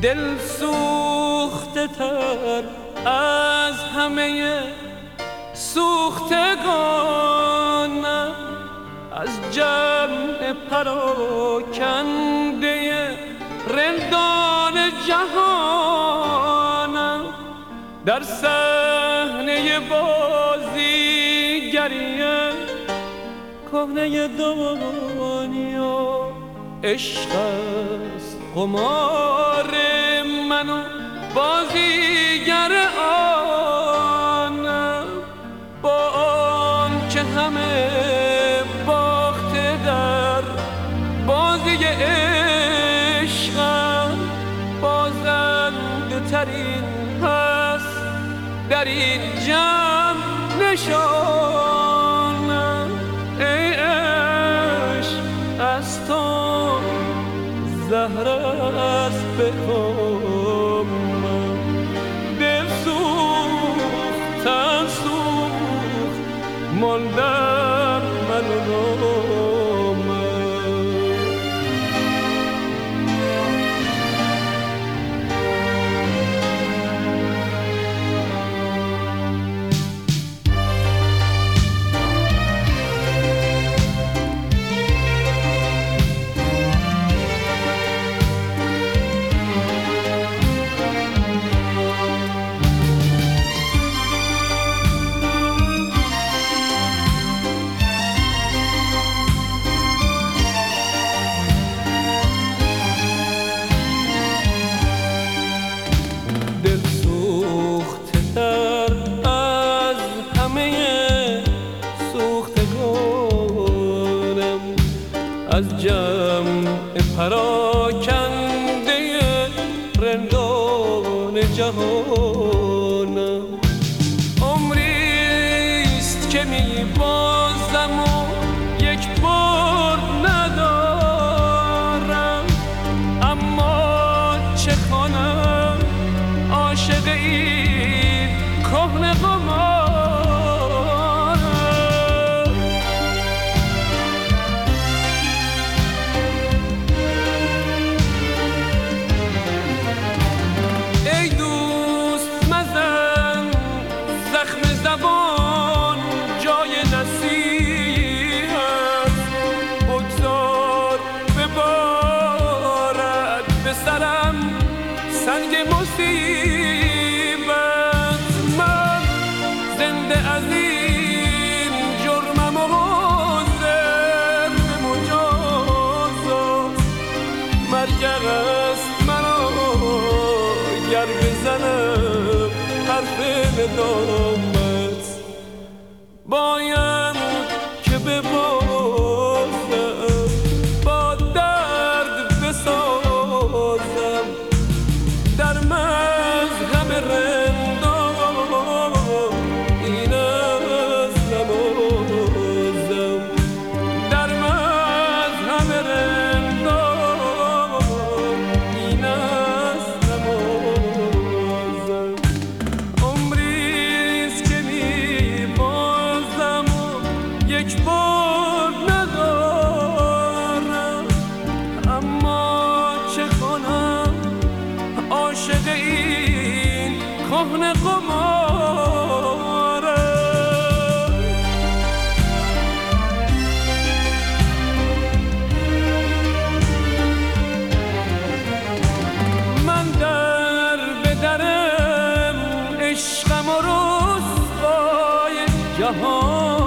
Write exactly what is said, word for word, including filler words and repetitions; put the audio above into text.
دل سوخته تر از همه سوختگانم، از جمع پراکنده رندان جهانم. در صحنه بازیگری کهنه دنیا عشق است قمار من و بازیگر آنم. با آن که همه باخته در بازی عشقم، بازنده ترین هست در این جمع نشانم. ای عشق از تو زهر است به کامم، دل سوخت تن سوخت ماندم من و نامم. از جمع پراکنده رندان جهانم. عمریست که می بازم و یک بار ندارم، اما چه کنم عاشق این کهنه قمار. زبان جای نصیحت بگذار ببارد به سرم سنگ مصیبت. من زنده از این جرمم و حاضر به مجازات. مرگ است مرا گر بزنم حرف ندامت. باید که ببازم با درد بسازم در مذهب رندان این است نمازم. در مذهب رندان این است نمازم. عمریست که یک بار ندارم، اما چه کنم عاشق این کهنه قمارم. من در به درم عشقم و رسوای جهان